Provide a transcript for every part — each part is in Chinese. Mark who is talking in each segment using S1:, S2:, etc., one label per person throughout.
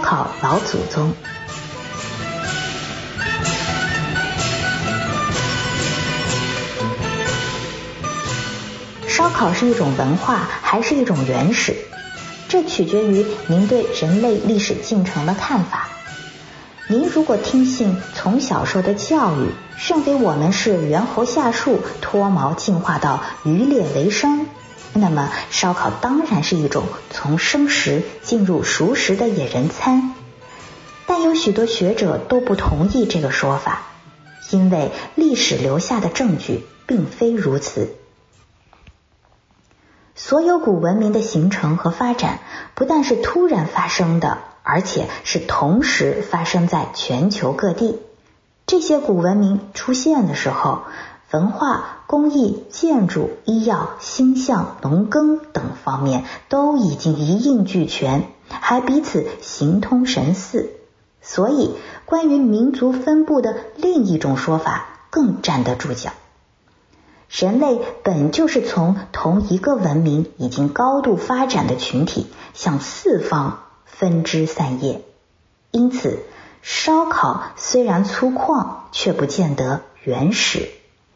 S1: 烤老祖宗。烧烤是一种文化还是一种原始，这取决于您对人类历史进程的看法。您如果听信从小受的教育，认为我们是猿猴下树脱毛进化到渔猎为生，那么烧烤当然是一种从生食进入熟食的野人餐。但有许多学者都不同意这个说法，因为历史留下的证据并非如此。所有古文明的形成和发展不但是突然发生的，而且是同时发生在全球各地。这些古文明出现的时候，文化、工艺、建筑、医药、星象、农耕等方面都已经一应俱全，还彼此形通神似。所以关于民族分布的另一种说法更站得住脚。人类本就是从同一个文明已经高度发展的群体向四方分支散叶，因此烧烤虽然粗犷，却不见得原始。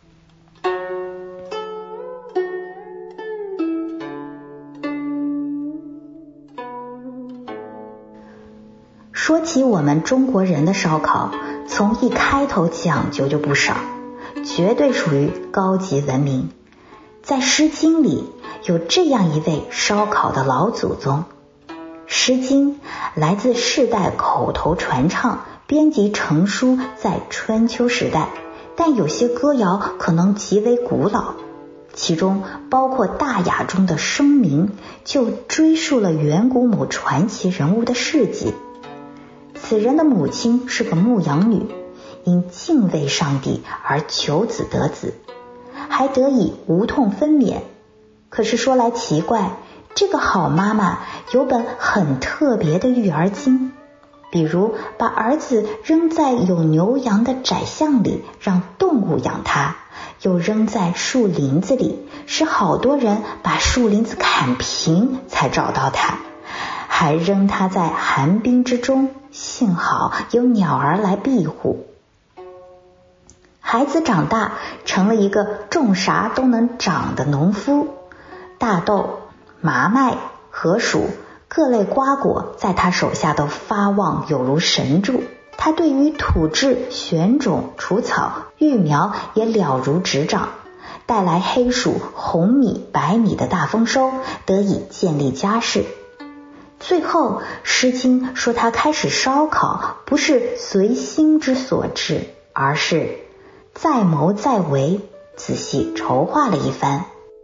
S1: 说起我们中国人的烧烤，从一开头讲究就不少，绝对属于高级文明。在《诗经》里有这样一位烧烤的老祖宗。《诗经》来自世代口头传唱，编辑成书在春秋时代，但有些歌谣可能极为古老，其中包括大雅中的声明，就追溯了远古某传奇人物的事迹。此人的母亲是个牧羊女，因敬畏上帝而求子得子，还得以无痛分娩。可是说来奇怪，这个好妈妈有本很特别的育儿经，比如把儿子扔在有牛羊的窄巷里，让动物养他，又扔在树林子里，使好多人把树林子砍平才找到他，还扔他在寒冰之中，幸好有鸟儿来庇护。孩子长大成了一个种啥都能长的农夫，大豆、麻麦、禾黍各类瓜果在他手下都发旺有如神助，他对于土质、选种、除草、育苗也了如指掌，带来黑薯、红米、白米的大丰收，得以建立家室。最后《诗经》说他开始烧烤不是随心之所至，而是再谋再为，仔细筹划了一番。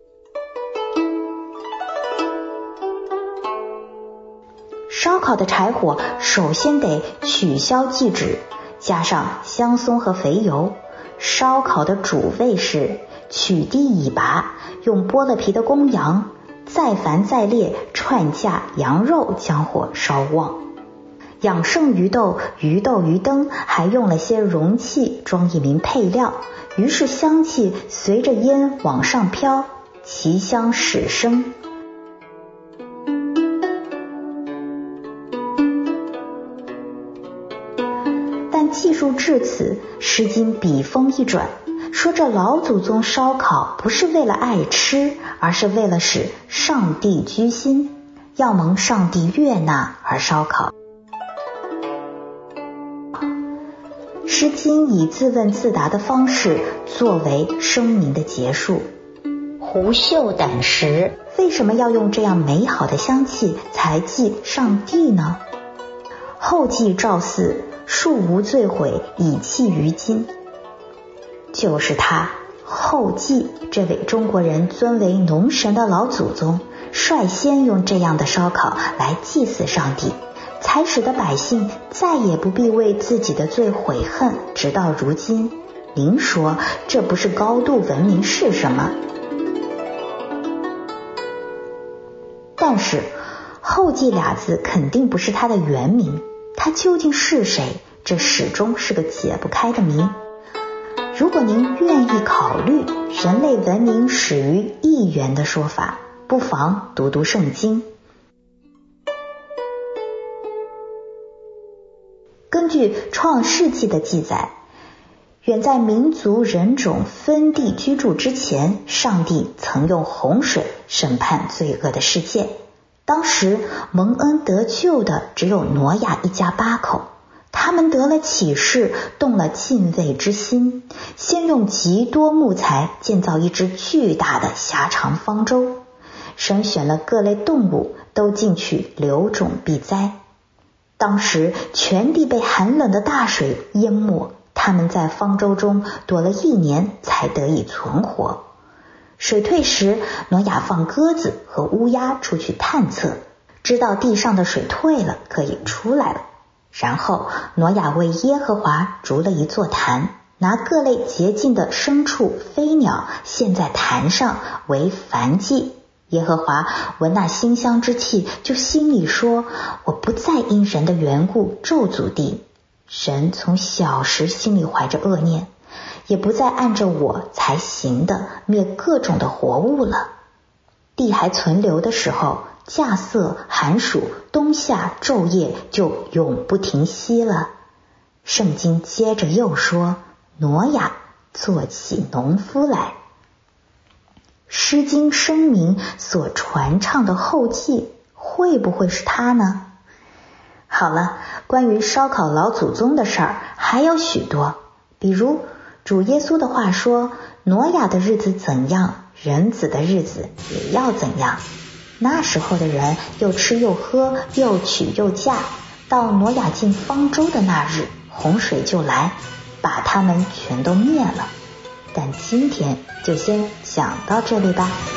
S1: 烧烤的柴火首先得取消祭脂，加上香松和肥油。烧烤的主味是取低以拔，用剥了皮的公羊，再烦再烈串架羊肉将火烧旺。养剩鱼豆、鱼豆、鱼灯还用了些容器装一名配料，于是香气随着烟往上飘，其香始生。但技术至此，《诗经》笔锋一转，说这老祖宗烧烤不是为了爱吃，而是为了使上帝居心，要蒙上帝悦纳而烧烤。《诗经》以自问自答的方式作为声明的结束。狐臭胆食，为什么要用这样美好的香气才祭上帝呢？后继赵嗣，树无罪毁，以弃于今。就是他后继这位中国人尊为农神的老祖宗，率先用这样的烧烤来祭祀上帝，才使得百姓再也不必为自己的罪悔恨，直到如今。您说这不是高度文明是什么？但是后继俩字肯定不是他的原名，他究竟是谁，这始终是个解不开的谜。如果您愿意考虑人类文明始于一元的说法，不妨读读圣经。 根据创世纪的记载，远在民族人种分地居住之前，上帝曾用洪水审判罪恶的世界。当时蒙恩得救的只有挪亚一家8口，他们得了启示，动了敬畏之心，先用极多木材建造一只巨大的狭长方舟，神选了各类动物都进去留种避灾。当时全地被寒冷的大水淹没，他们在方舟中躲了1年才得以存活。水退时，挪亚放鸽子和乌鸦出去探测，知道地上的水退了，可以出来了。然后挪亚为耶和华筑了一座坛，拿各类洁净的牲畜飞鸟献在坛上为燔祭。耶和华闻那馨香之气，就心里说，我不再因人的缘故咒诅地。神从小时心里怀着恶念，也不再按着我才行的灭各种的活物了。地还存留的时候，稼穑、寒暑、冬夏昼夜就永不停息了。圣经接着又说，挪亚做起农夫来。诗经声明所传唱的后记，会不会是他呢？好了，关于烧烤老祖宗的事儿还有许多，比如主耶稣的话说，挪亚的日子怎样，人子的日子也要怎样。那时候的人又吃又喝，又娶又嫁，到挪亚进方舟的那日，洪水就来，把他们全都灭了。但今天就先讲到这里吧。